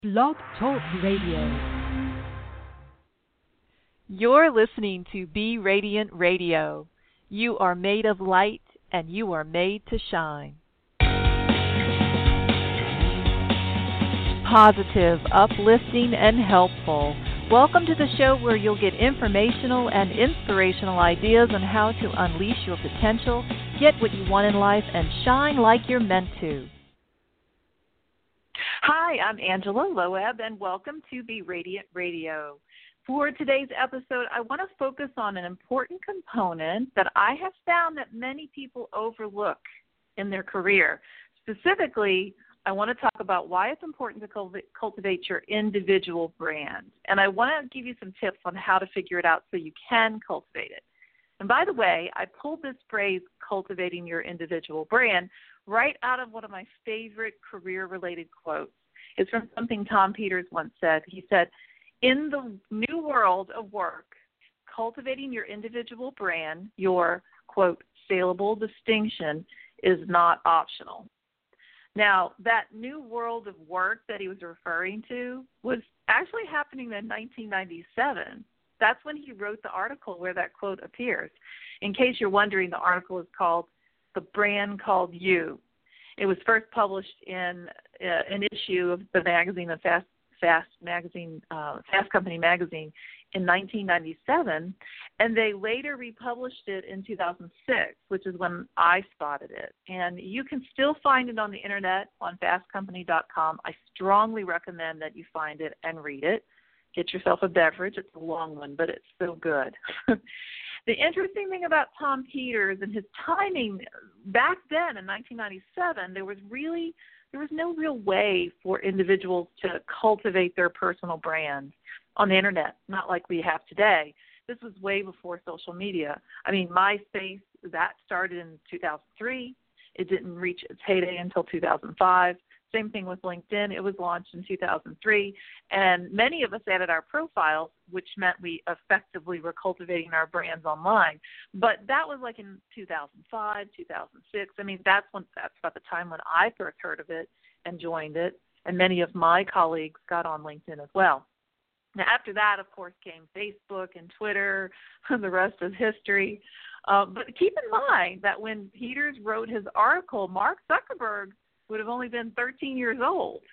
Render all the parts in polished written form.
Blog Talk Radio. You're listening to Be Radiant Radio. You are made of light, and you are made to shine. Positive, uplifting, and helpful. Welcome to the show where you'll get informational and inspirational ideas on how to unleash your potential, get what you want in life, and shine like you're meant to. Hi, I'm Angela Loeb, and welcome to Be Radiant Radio. For today's episode, I want to focus on an important component that I have found that many people overlook in their career. Specifically, I want to talk about why it's important to cultivate your individual brand. And I want to give you some tips on how to figure it out so you can cultivate it. And by the way, I pulled this phrase, cultivating your individual brand, right out of one of my favorite career-related quotes. It's from something Tom Peters once said. He said, "In the new world of work, cultivating your individual brand, your, quote, saleable distinction, is not optional." Now, that new world of work that he was referring to was actually happening in 1997. That's when he wrote the article where that quote appears. In case you're wondering, the article is called "The Brand Called You." It was first published in an issue of the magazine, the Fast Company magazine, in 1997, and they later republished it in 2006, which is when I spotted it. And you can still find it on the internet on fastcompany.com. I strongly recommend that you find it and read it. Get yourself a beverage. It's a long one, but it's so good. The interesting thing about Tom Peters and his timing back then in 1997, there was no real way for individuals to cultivate their personal brand on the internet, not like we have today. This was way before social media. I mean, MySpace, that started in 2003. It didn't reach its heyday until 2005. Same thing with LinkedIn. It was launched in 2003. And many of us added our profiles, which meant we effectively were cultivating our brands online. But that was like in 2005, 2006. I mean, that's about the time when I first heard of it and joined it. And many of my colleagues got on LinkedIn as well. Now, after that, of course, came Facebook and Twitter, and the rest is history. But keep in mind that when Peters wrote his article, Mark Zuckerberg would have only been 13 years old.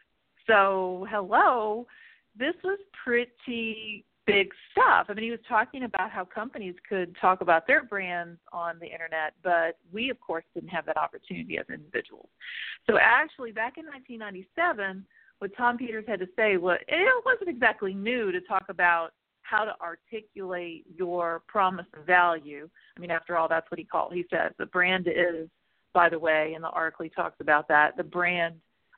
So, hello, this was pretty big stuff. I mean, he was talking about how companies could talk about their brands on the internet, but we, of course, didn't have that opportunity as individuals. So actually, back in 1997, what Tom Peters had to say was, it wasn't exactly new to talk about how to articulate your promise of value. I mean, after all, that's what he says. The brand is, by the way, in the article he talks about that, a brand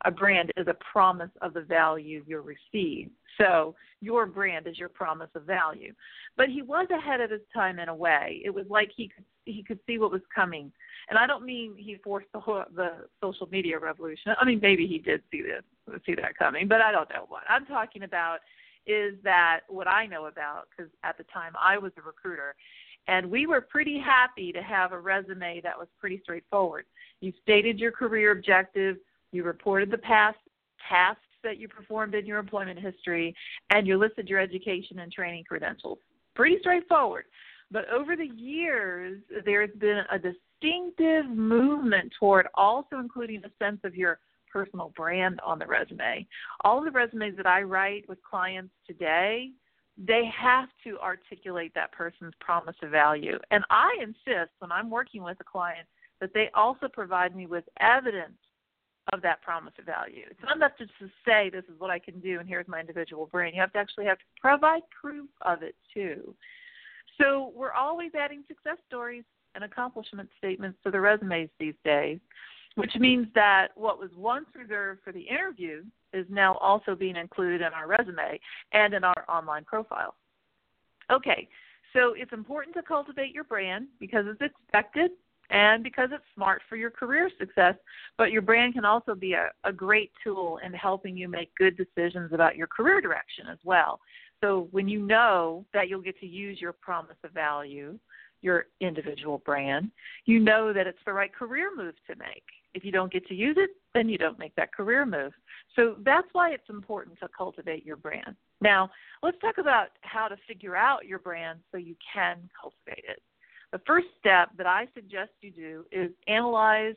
is a promise of the value you'll receive. So your brand is your promise of value. But he was ahead of his time in a way. It was like he could see what was coming. And I don't mean he forced the social media revolution. I mean, maybe he did see that coming, but I don't know what. I'm talking about is that what I know about, because at the time I was a recruiter, and we were pretty happy to have a resume that was pretty straightforward. You stated your career objective, you reported the past tasks that you performed in your employment history, and you listed your education and training credentials. Pretty straightforward. But over the years, there's been a distinctive movement toward also including a sense of your personal brand on the resume. All of the resumes that I write with clients today, they have to articulate that person's promise of value. And I insist when I'm working with a client that they also provide me with evidence of that promise of value. It's not enough just to say this is what I can do and here's my individual brand. You have to provide proof of it too. So we're always adding success stories and accomplishment statements to the resumes these days, which means that what was once reserved for the interview is now also being included in our resume and in our online profile. Okay, so it's important to cultivate your brand because it's expected and because it's smart for your career success, but your brand can also be a great tool in helping you make good decisions about your career direction as well. So when you know that you'll get to use your promise of value, your individual brand, you know that it's the right career move to make. If you don't get to use it, then you don't make that career move. So that's why it's important to cultivate your brand. Now, let's talk about how to figure out your brand so you can cultivate it. The first step that I suggest you do is analyze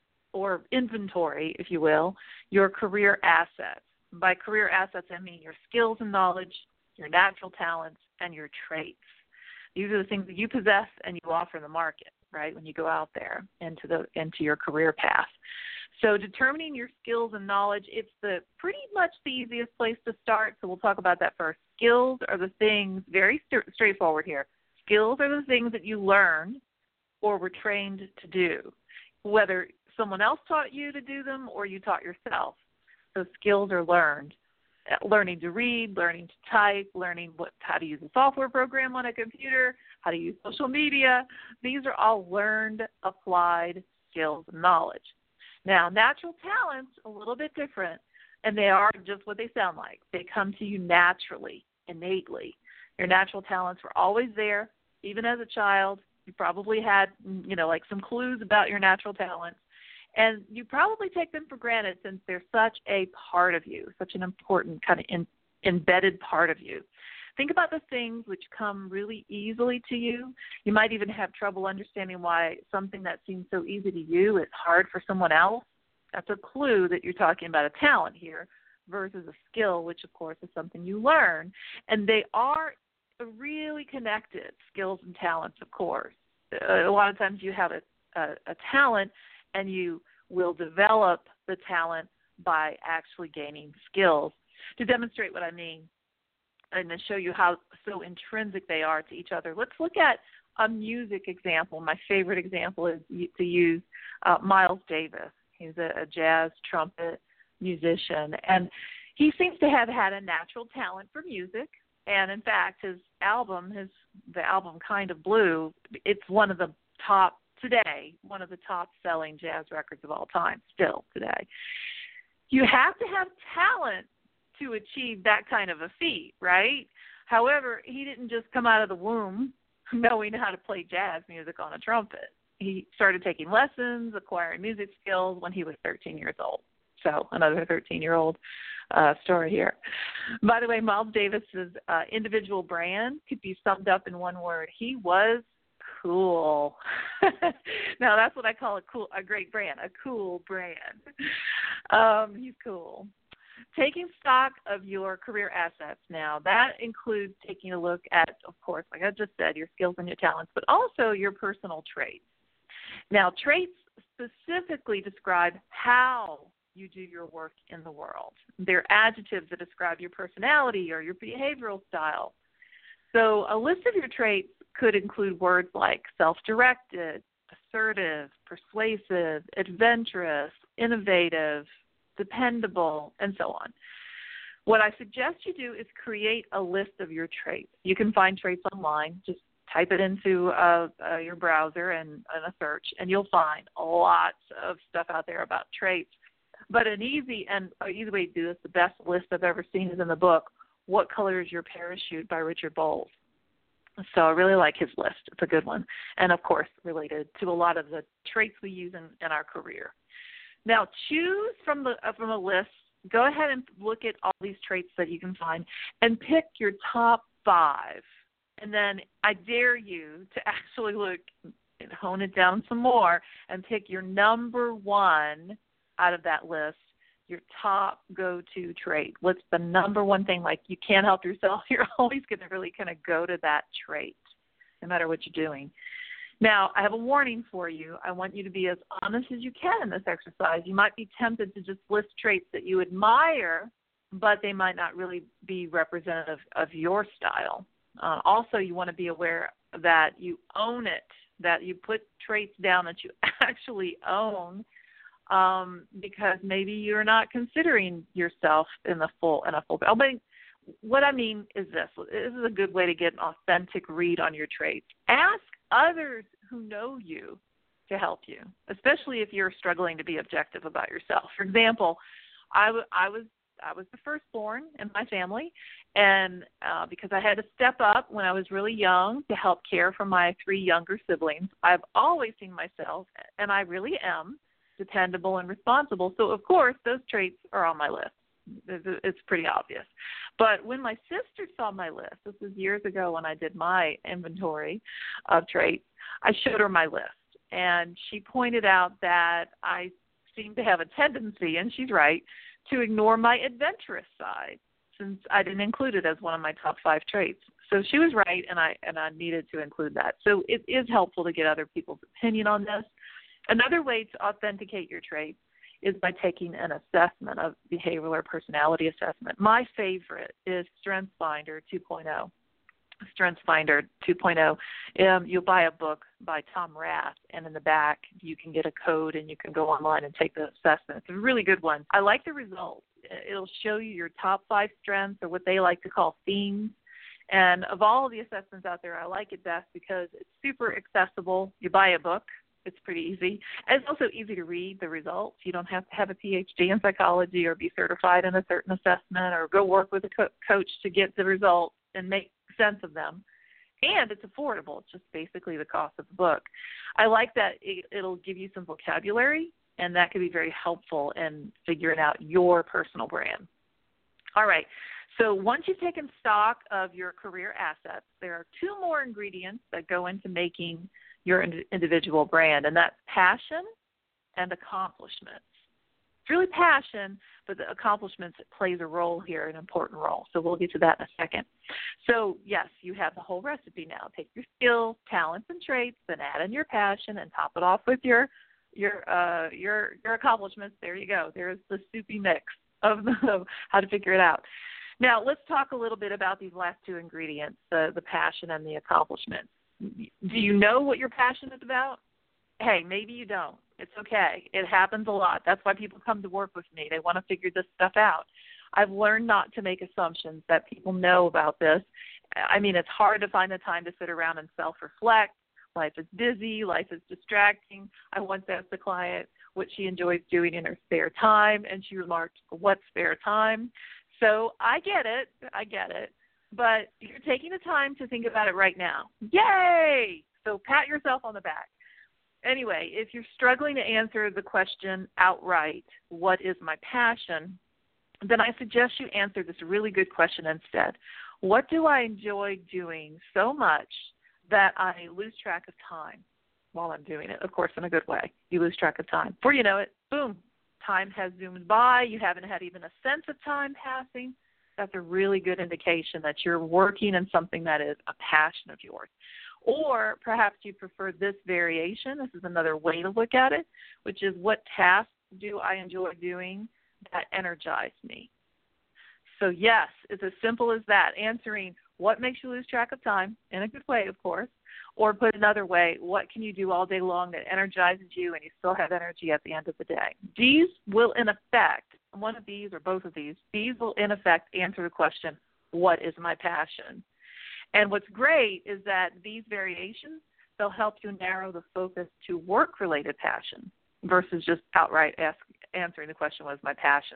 or inventory, if you will, your career assets. By career assets, I mean your skills and knowledge, your natural talents, and your traits. These are the things that you possess and you offer in the market, right, when you go out there into your career path. So determining your skills and knowledge, it's pretty much the easiest place to start, so we'll talk about that first. Skills are the things, very straightforward here. Skills are the things that you learned or were trained to do, whether someone else taught you to do them or you taught yourself. So skills are learned. Learning to read, learning to type, learning how to use a software program on a computer, how to use social media. These are all learned, applied skills and knowledge. Now, natural talents, a little bit different, and they are just what they sound like. They come to you naturally, innately. Your natural talents were always there. Even as a child, you probably had, like some clues about your natural talents. And you probably take them for granted since they're such a part of you, such an important kind of embedded part of you. Think about the things which come really easily to you. You might even have trouble understanding why something that seems so easy to you is hard for someone else. That's a clue that you're talking about a talent here versus a skill, which, of course, is something you learn. And they are really connected, skills and talents, of course. A lot of times you have a talent, and you will develop the talent by actually gaining skills. To demonstrate what I mean and to show you how so intrinsic they are to each other, let's look at a music example. My favorite example is to use Miles Davis. He's a jazz trumpet musician, and he seems to have had a natural talent for music. And, in fact, the album Kind of Blue, it's one of the top selling jazz records of all time, still today. You have to have talent to achieve that kind of a feat, right? However, he didn't just come out of the womb knowing how to play jazz music on a trumpet. He started taking lessons, acquiring music skills when he was 13 years old. So another 13-year-old story here. By the way, Miles Davis's individual brand could be summed up in one word. He was cool. Now that's what I call a great brand, a cool brand. He's cool. Taking stock of your career assets now, that includes taking a look at, of course, like I just said, your skills and your talents, but also your personal traits. Now, traits specifically describe how you do your work in the world. They're adjectives that describe your personality or your behavioral style. So a list of your traits could include words like self-directed, assertive, persuasive, adventurous, innovative, dependable, and so on. What I suggest you do is create a list of your traits. You can find traits online. Just type it into your browser and a search, and you'll find lots of stuff out there about traits. But an easy way to do this, the best list I've ever seen is in the book, What Color is Your Parachute by Richard Bowles. So I really like his list. It's a good one. And, of course, related to a lot of the traits we use in our career. Now, choose from a list. Go ahead and look at all these traits that you can find and pick your top 5. And then I dare you to actually look and hone it down some more and pick your number 1 out of that list, your top go-to trait. What's the number one thing? Like, you can't help yourself. You're always going to really kind of go to that trait, no matter what you're doing. Now, I have a warning for you. I want you to be as honest as you can in this exercise. You might be tempted to just list traits that you admire, but they might not really be representative of your style. Also, you want to be aware that you own it, that you put traits down that you actually own, because maybe you're not considering yourself in a full. But what I mean is this. This is a good way to get an authentic read on your traits. Ask others who know you to help you, especially if you're struggling to be objective about yourself. For example, I was the firstborn in my family, and because I had to step up when I was really young to help care for my 3 younger siblings, I've always seen myself, and I really am, dependable, and responsible. So, of course, those traits are on my list. It's pretty obvious. But when my sister saw my list, this was years ago when I did my inventory of traits, I showed her my list. And she pointed out that I seem to have a tendency, and she's right, to ignore my adventurous side, since I didn't include it as one of my top 5 traits. So she was right, and I needed to include that. So it is helpful to get other people's opinion on this. Another way to authenticate your traits is by taking an assessment, of behavioral or personality assessment. My favorite is StrengthsFinder 2.0. StrengthsFinder 2.0. You'll buy a book by Tom Rath, and in the back you can get a code and you can go online and take the assessment. It's a really good one. I like the results. It'll show you your top 5 strengths, or what they like to call themes. And of all of the assessments out there, I like it best because it's super accessible. You buy a book. It's pretty easy. And it's also easy to read the results. You don't have to have a PhD in psychology or be certified in a certain assessment or go work with a coach to get the results and make sense of them. And it's affordable. It's just basically the cost of the book. I like that it'll give you some vocabulary, and that can be very helpful in figuring out your personal brand. All right. So once you've taken stock of your career assets, there are 2 more ingredients that go into making your individual brand, and that's passion and accomplishments. It's really passion, but the accomplishments plays a role here, an important role. So we'll get to that in a second. So yes, you have the whole recipe now. Take your skills, talents, and traits, then add in your passion, and top it off with your accomplishments. There you go. There's the soupy mix of how to figure it out. Now let's talk a little bit about these last 2 ingredients, the passion and the accomplishments. Do you know what you're passionate about? Hey, maybe you don't. It's okay. It happens a lot. That's why people come to work with me. They want to figure this stuff out. I've learned not to make assumptions that people know about this. I mean, it's hard to find the time to sit around and self-reflect. Life is busy. Life is distracting. I once asked the client what she enjoys doing in her spare time, and she remarked, "What spare time?" So I get it. But you're taking the time to think about it right now. Yay! So pat yourself on the back. Anyway, if you're struggling to answer the question outright, what is my passion, then I suggest you answer this really good question instead. What do I enjoy doing so much that I lose track of time while I'm doing it? Of course, in a good way. You lose track of time. Before you know it, boom, time has zoomed by. You haven't had even a sense of time passing. That's a really good indication that you're working in something that is a passion of yours. Or perhaps you prefer this variation. This is another way to look at it, which is, what tasks do I enjoy doing that energize me? So yes, it's as simple as that, answering what makes you lose track of time, in a good way, of course, or put another way, what can you do all day long that energizes you and you still have energy at the end of the day? These will, in effect, one of these or both of these will, in effect, answer the question, what is my passion? And what's great is that these variations, they'll help you narrow the focus to work-related passion versus just outright answering the question, what is my passion?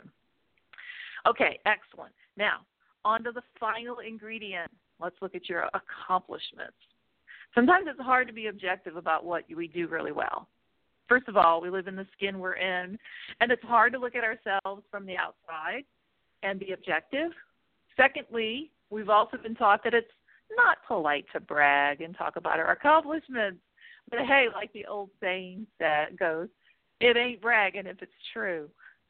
Okay, excellent. Now, on to the final ingredient. Let's look at your accomplishments. Sometimes it's hard to be objective about what we do really well. First of all, we live in the skin we're in, and it's hard to look at ourselves from the outside and be objective. Secondly, we've also been taught that it's not polite to brag and talk about our accomplishments. But hey, like the old saying that goes, it ain't bragging if it's true.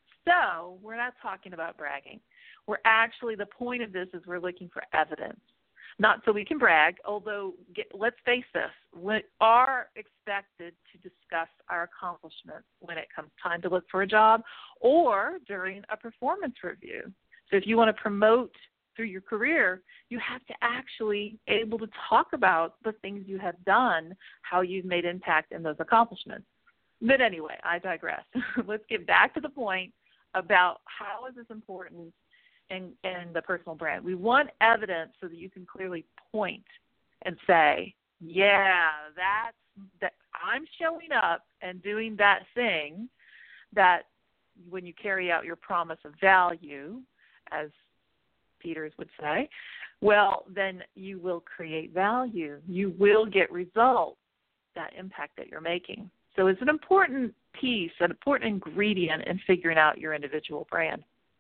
So we're not talking about bragging. We're actually, the point of this is we're looking for evidence. Not so we can brag, although let's face this, we are expected to discuss our accomplishments when it comes time to look for a job or during a performance review. So if you want to promote through your career, you have to actually able to talk about the things you have done, how you've made impact in those accomplishments. But anyway, I digress. Let's get back to the point about how is this important in the personal brand. We want evidence so that you can clearly point and say, yeah, that I'm showing up and doing that thing that when you carry out your promise of value, as Peters would say, well, then you will create value. You will get results, that impact that you're making. So it's an important piece, an important ingredient in figuring out your individual brand.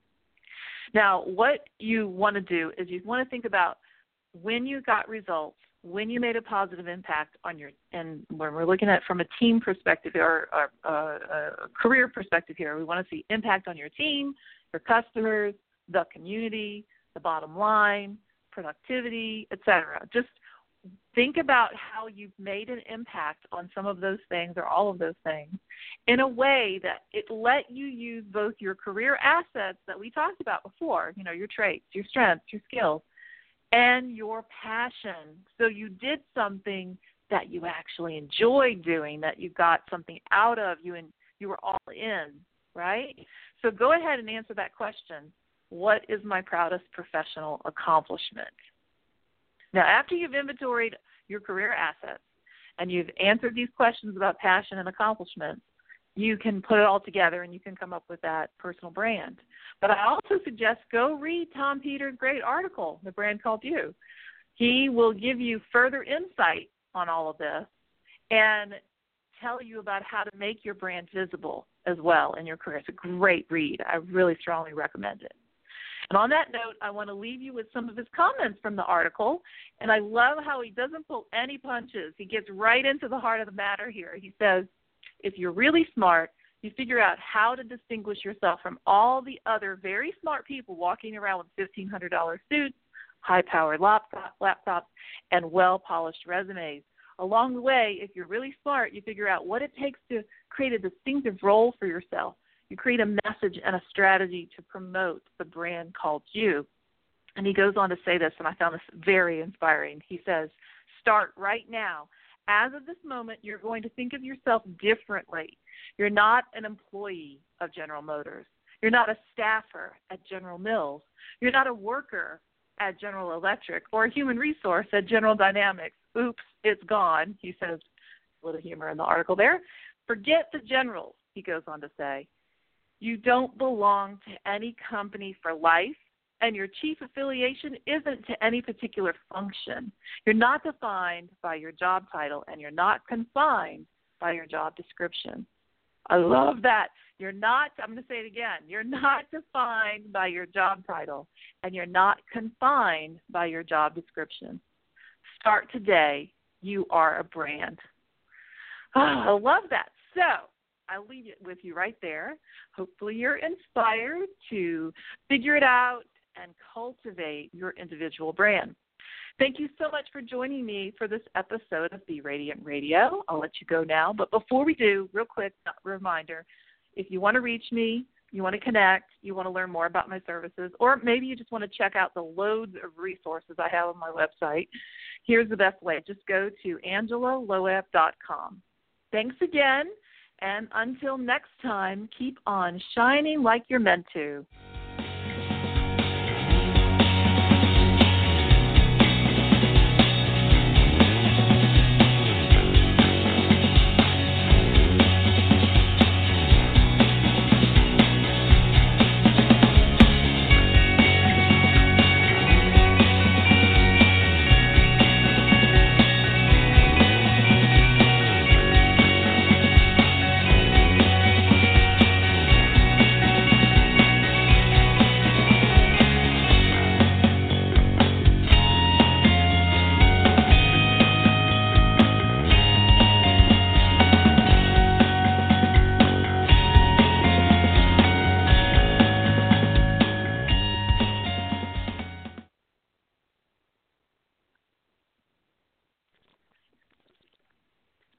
Now, what you want to do is you want to think about when you got results, when you made a positive impact on your, and when we're looking at it from a team perspective or a career perspective here, we want to see impact on your team, your customers, the community, the bottom line, productivity, etc. Just think about how you've made an impact on some of those things or all of those things in a way that it let you use both your career assets that we talked about before, your traits, your strengths, your skills, and your passion. So you did something that you actually enjoyed doing, that you got something out of, you were all in, right? So go ahead and answer that question. What is my proudest professional accomplishment? Now, after you've inventoried your career assets and you've answered these questions about passion and accomplishment, you can put it all together and you can come up with that personal brand. But I also suggest go read Tom Peters' great article, The Brand Called You. He will give you further insight on all of this and tell you about how to make your brand visible as well in your career. It's a great read. I really strongly recommend it. And on that note, I want to leave you with some of his comments from the article. And I love how he doesn't pull any punches. He gets right into the heart of the matter here. He says, if you're really smart, you figure out how to distinguish yourself from all the other very smart people walking around with $1,500 suits, high-powered laptops, and well-polished resumes. Along the way, if you're really smart, you figure out what it takes to create a distinctive role for yourself. You create a message and a strategy to promote the brand called you. And he goes on to say this, and I found this very inspiring. He says, start right now. As of this moment, you're going to think of yourself differently. You're not an employee of General Motors. You're not a staffer at General Mills. You're not a worker at General Electric or a human resource at General Dynamics. Oops, it's gone, he says, a little humor in the article there. Forget the generals, he goes on to say. You don't belong to any company for life, and your chief affiliation isn't to any particular function. You're not defined by your job title, and you're not confined by your job description. I love that. You're not, I'm going to say it again, you're not defined by your job title, and you're not confined by your job description. Start today. You are a brand. Oh, I love that. So I'll leave it with you right there. Hopefully you're inspired to figure it out and cultivate your individual brand. Thank you so much for joining me for this episode of Be Radiant Radio. I'll let you go now. But before we do, real quick reminder, if you want to reach me, you want to connect, you want to learn more about my services, or maybe you just want to check out the loads of resources I have on my website, here's the best way. Just go to AngelaLoeb.com. Thanks again. And until next time, keep on shining like you're meant to.